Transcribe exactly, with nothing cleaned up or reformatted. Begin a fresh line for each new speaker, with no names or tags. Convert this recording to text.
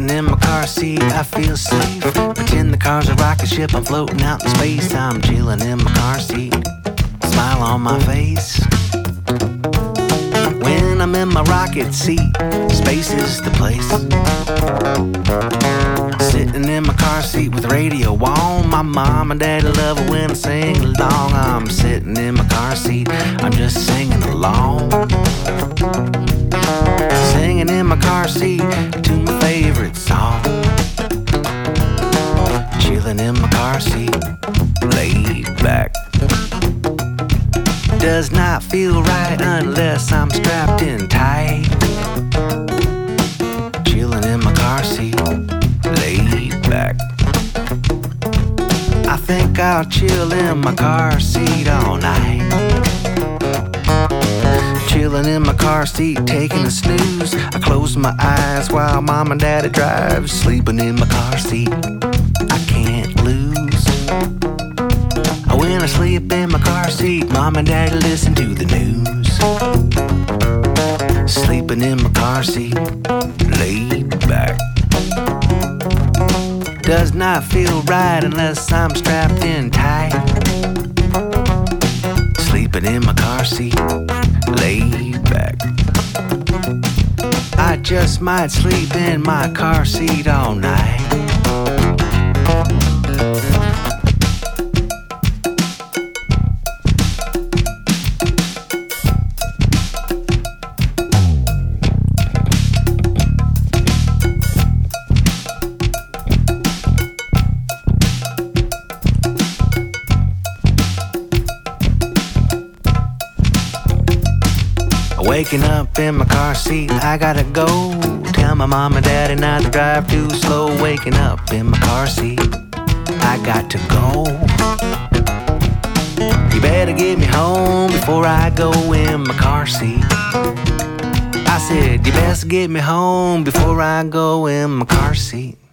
Chilling in my car seat, I feel safe. Pretend the car's a rocket ship, I'm floating out in space. I'm chilling in my car seat, smile on my face. When I'm in my rocket seat, space is the place. Sitting in my car seat with the radio on. My mom and daddy love it when I sing along. I'm sitting in my car seat, I'm just singing along. Singing in my car seat to my favorite song. Chilling in my car seat, laid back. Does not feel right unless I'm strapped in tight. Chilling in my car seat, laid back. I think I'll chill in my car seat all night. Chilling in my car seat, taking a snooze. I close my eyes while mom and daddy drive. Sleeping in my car seat, I can't lose. When I sleep in my car seat, mom and daddy listen to the news. Sleeping in my car seat, laid back. Does not feel right unless I'm strapped in tight. Sleeping in my car seat, laid back. I just might sleep in my car seat all night. Waking up in my car seat, I gotta go. Tell my mom and daddy not to drive too slow. Waking up in my car seat, I got to go. You better get me home before I go in my car seat. I said, you best get me home before I go in my car seat.